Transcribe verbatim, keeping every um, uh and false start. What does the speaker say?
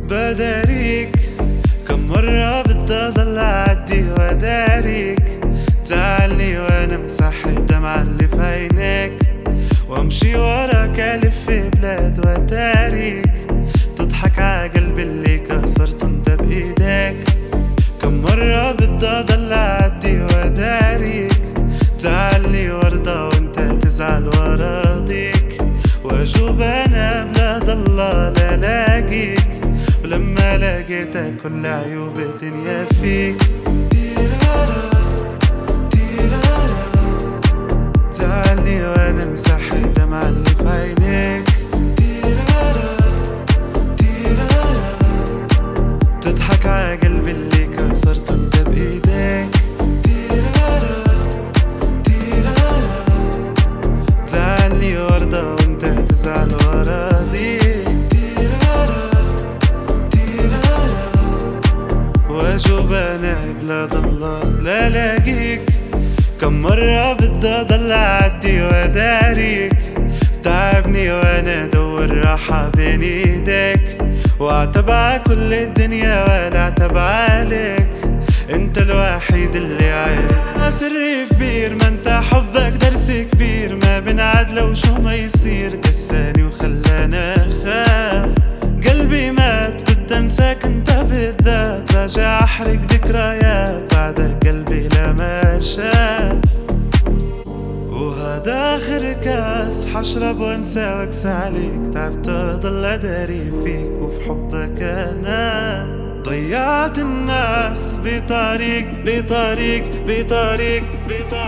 بداريك كم مرة بدي أضل أعدي وأداريك، تعالي وأنا مسح الدمعة اللي في عينيك، وأمشي وراك ألف في بلاد وأتاريك، تضحك عقلبي اللي كسرته انت بإيديك. كم مرة بدي أضل أعدي وأداريك، تعالي وارضى وانت تزعل وراضيك، واجوب أنا بلاد الله لا لاقيك، ولما لقيتك كل عيوب الدنيا فيك. تيرارا تيرارا تعالي وانا امسح الدمعة اللي في عينيك. تيرارا تيرارا بتضحك عقلبي اللي كسرته انت بايديك. تيرارا تيرارا تعالي وارضى وانت تزعل وراضيك. واجوب انا بلاد الله لا لاقيك، كم مرة بدي اضل اعدي واداريك، تعبني وانا ادور راحة بين ايديك، واعتبع كل الدنيا ولا اعتبع عليك، انت الوحيد اللي عارف سري كبير، ما انت حبك درس كبير، ما بنعد لو شو ما يصير، كساني وخلاني اخاف، قلبي مات بدي انساك انت بالذات، راجع احرق ذكريات بعدك قلبي لما شاف، وهذا اخر كاس حشرب وانسى واقسى عليك، تعبت اضل اداري فيك وفي حبك انا ضيعت الناس بطريق بطريق بطريق بطريق